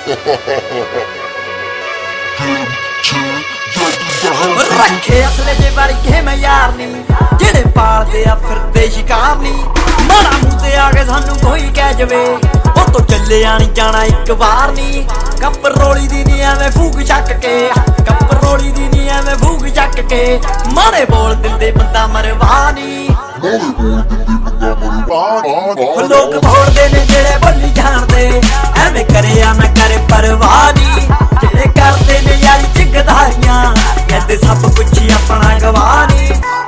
रखे असले जे वर्गे मैं यार नी जेड़े पालदे आ फिरदे शिकार नी माड़ा मूंह ते आ के सानू कोई कह जवे ओ तो चले आनी जाना एक बार नी कप रोली दी नी एवें फूक चक के कप रोली दी नी एवें फूक चक के माड़े बोल दिंदे बंदा मरवानी लोग भोड़दे ने जेड़े बोली जाणदे एवें करे आ ना करे परवाह नी जेड़े करदे ने यारी च गदारियां कहते सब कुछ ही अपना गवानी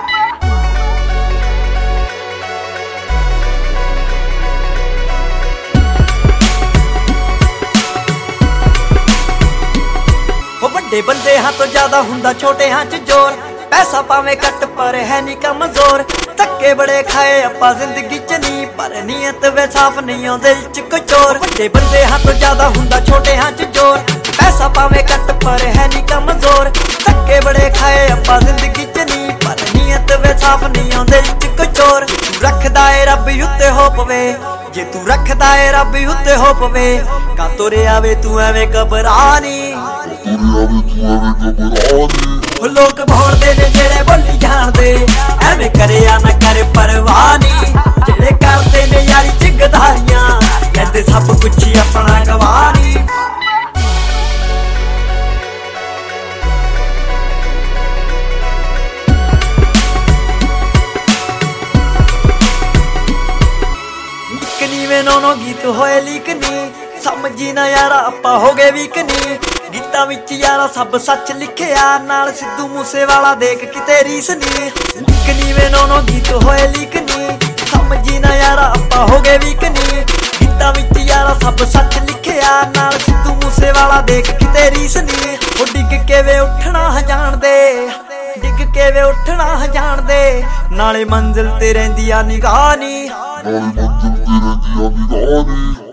ਵੱਡੇ ਬੰਦੇ ਹਾਂ ਤੋਂ ਜ਼ਿਆਦਾ ਹੁੰਦਾ ਛੋਟੇ ਹਾਂ ਚ ਜ਼ੋਰ ਪੈਸਾ ਭਾਵੇਂ ਘੱਟ ਪਰ ਹੈ ਨਹੀਂ ਕਮਜ਼ੋਰ ਧੱਕੇ ਬੜੇ ਖਾਏ ਆਪਾਂ ਜ਼ਿੰਦਗੀ ਚ ਨਹੀਂ ਪਰ ਨੀਅਤ ਵੇ ਸਾਫ਼ ਨਹੀਂ ਆਉਂਦੇ ਚ ਕੋਈ ਚੋਰ ਵੱਡੇ ਬੰਦੇ ਹਾਂ ਤੋਂ ਜ਼ਿਆਦਾ ਹੁੰਦਾ ਛੋਟੇ ਹਾਂ ਚ ਜ਼ੋਰ ਪੈਸਾ ਭਾਵੇਂ ਘੱਟ ਪਰ ਹੈ ਨਹੀਂ ਕਮਜ਼ੋਰ ਧੱਕੇ ਬੜੇ ਖਾਏ ਆਪਾਂ ਜ਼ਿੰਦਗੀ ਚ ਨਹੀਂ ਪਰ ਨੀਅਤ ਵੇ ਸਾਫ਼ ਨਹੀਂ ਆਉਂਦੇ ਚ ਕੋਈ ਚੋਰ ਰੱਖਦਾ ਏ ਰੱਬ ਉੱਤੇ ਹੋ ਪਵੇ ਜੇ ਤੂੰ ਰੱਖਦਾ ਏ ਰੱਬ ਉੱਤੇ ਹੋ ਪਵੇ ਕਾ ਤੁਰੇ ਆਵੇ ਤੂੰ ਐਵੇਂ ਘਬਰਾ ਨੀ ਲੋਕ ਭੋੜਦੇ ਨੇ ਜਿਹੜੇ ਬੋਲੀ ਜਾਣਦੇ ਐਵੇਂ ਕਰਿਆ ਨਾ ਕਰ ਪਰਵਾਹ ਨੀ ਜਿਹੜੇ ਕਰਦੇ ਨੇ ਯਾਰੀ ਚ ਗਦਾਰੀਆਂ ਕਹਿੰਦੇ ਸਭ ਕੁਛ ਹੀ ਆਪਣਾ ਗਵਾ ਨੀ ਨੋ ਗੀਤ ਹੋਏ ਲੀਕ ਨੀ ਸਮਝੀ ਨਾ ਯਾਰਾ ਆਪਾਂ ਹੋ ਗਏ ਵੀਕ ਨੀ ਗੀਤਾਂ ਵਿੱਚ ਯਾਰਾ ਸਭ ਸੱਚ ਲਿਖਿਆ ਨਾਲ ਸਿੱਧੂ ਮੂਸੇਵਾਲਾ ਦੇਖ ਕਿਤੇ ਰੀਸ ਨੀ ਨੀਵੇਂ ਨੋ ਗੀਤ ਹੋਏ ਲੀਕ ਨੀ ਸਮਝੀ ਨਾ ਯਾਰਾ ਆਪਾਂ ਹੋ ਗਏ ਵੀਕ ਨੀ ਗੀਤਾਂ ਵਿੱਚ ਯਾਰਾ ਸਭ ਸੱਚ ਲਿਖਿਆ ਨਾਲ ਸਿੱਧੂ ਮੂਸੇਵਾਲਾ ਦੇਖ ਕਿਤੇ ਰੀਸ ਨੀ ਉਹ ਡਿੱਗ ਕੇ ਵੇ ਉੱਠਣਾ ਜਾਣਦੇ ਡਿੱਗ ਕੇ ਵੇ ਉੱਠਣਾ ਜਾਣਦੇ ਨਾਲੇ ਮੰਜ਼ਿਲ ਤੇ ਰਹਿੰਦੀ ਆ ਨਿਗਾਹ ਨੀ